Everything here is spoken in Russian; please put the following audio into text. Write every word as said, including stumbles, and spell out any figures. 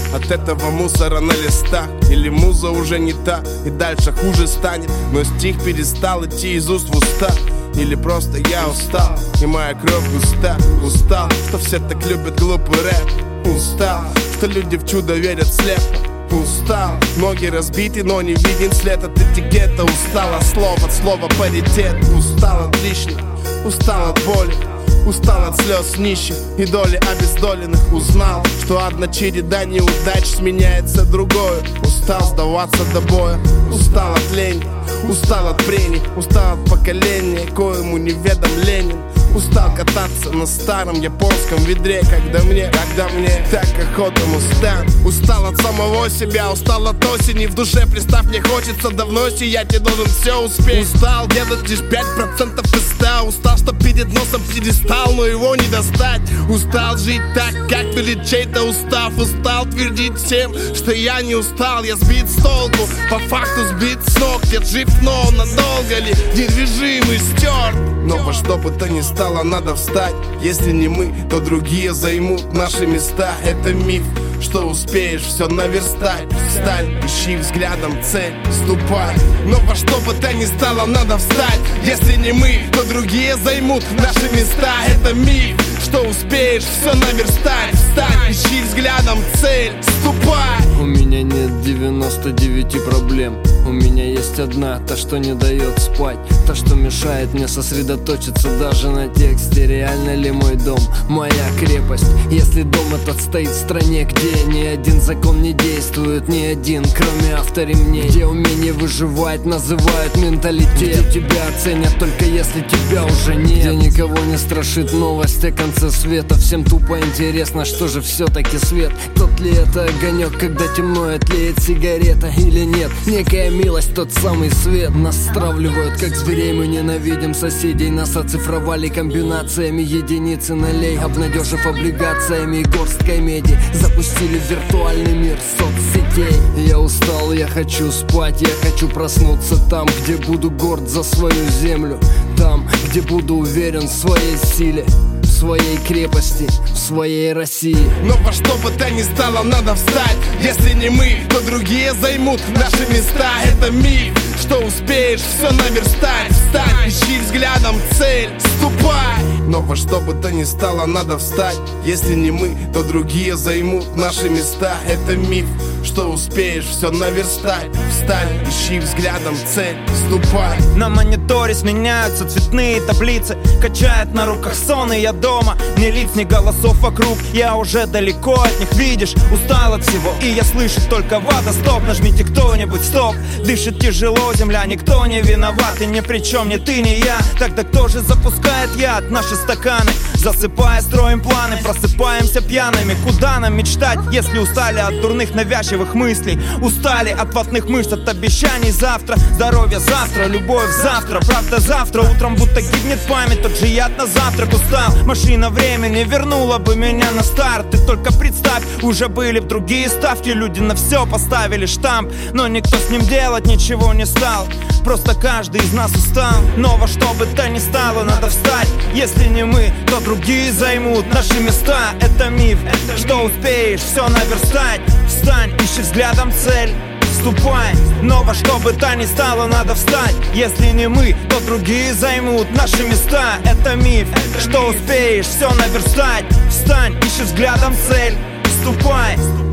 от этого мусора на листах? Или муза уже не та, и дальше хуже станет, но стих перестал идти из уст в уста? Или просто я устал, и моя кровь густа? Устал, что все так любят глупый рэп. Устал, что люди в чудо верят слепо. Устал, ноги разбиты, но не виден след от этикета. Устал от слов, от слова паритет. Устал от лишних, устал от боли, устал от слез нищих и доли обездоленных. Узнал, что одна череда неудач сменяется другой. Устал сдаваться до боя, устал от лени, устал от прений, устал от поколения, коему неведом Ленин. Устал кататься на старом японском ведре, когда мне, когда мне так охота мустан. Устал от самого себя, устал от осени. В душе, представь, мне хочется давно сиять, я должен все успеть. Устал делать лишь пять процентов из ста. Устал, что перед носом пьедестал, но его не достать. Устал жить так, как перед чей-то устав. Устал твердить всем, что я не устал. Я сбит с толку, по факту сбит с ног. Я жив, но надолго ли недвижимый стерт? Но во что бы то ни стало, надо встать. Если не мы, то другие займут наши места. Это миф, что успеешь все наверстать. Встань, ищи взглядом цель, ступай. Но во что бы то ни стало, надо встать. Если не мы, то другие займут наши места. Это миф, что успеешь все наверстать. Встань, ищи взглядом цель, ступай. У меня нет девяноста девяти проблем. У меня есть одна, та, что не дает спать, та, что мешает мне сосредоточиться даже на тексте. Реально ли мой дом моя крепость? Если дом этот стоит в стране, где ни один закон не действует, ни один, кроме авторемней, где умение выживать называют менталитет, где тебя оценят только если тебя уже нет, где никого не страшит новость о конце света. Всем тупо интересно, что же все-таки свет. Тот ли это огонек, когда темно и тлеет сигарета, или нет? Некая милость, тот самый свет. Нас стравливают, как зверей, мы ненавидим соседей. Нас оцифровали комбинациями единицы нулей, обнадежив облигациями и горсткой меди. Запустили в виртуальный мир соцсетей. Я устал, я хочу спать, я хочу проснуться там, где буду горд за свою землю, там, где буду уверен в своей силе, в своей крепости, в своей России. Но во что бы то ни стало, надо встать. Если не мы, то другие займут наши места. Это миф, что успеешь все наверстать. Встань, ищи взглядом цель, ступай. Но во что бы то ни стало, надо встать. Если не мы, то другие займут наши места. Это миф, что успеешь все наверстать. Встань, ищи взглядом цель, ступай. На мониторе сменяются цветные таблицы, качает на руках сон, и я дома. Ни лиц, ни голосов вокруг, я уже далеко от них. Видишь, устал от всего, и я слышу только водостоп. Нажмите кто-нибудь стоп, дышит тяжело земля. Никто не виноват, и ни при чем ни ты, ни я. Тогда кто же запускает яд? Наши стаканы, засыпая, строим планы, просыпаемся пьяными. Куда нам мечтать, если устали от дурных навязчивых мыслей? Устали от ватных мышц, от обещаний завтра. Здоровье завтра, любовь завтра. Правда завтра утром будто гибнет память. Тот же яд на завтрак. Устал, машина времени вернула бы меня на старт. Ты только представь, уже были б другие ставки. Люди на все поставили штамп, но никто с ним делать ничего не стал. Просто каждый из нас устал. Но во что бы то ни стало, надо встать. Если не мы, то другие займут наши места. Это миф, что успеешь все наверстать. Встань, ищи взглядом цель, ступай. Но во что бы то ни стало, надо встать. Если не мы, то другие займут наши места. Это миф, что успеешь все наверстать. Встань, ищи взглядом цель, ступай.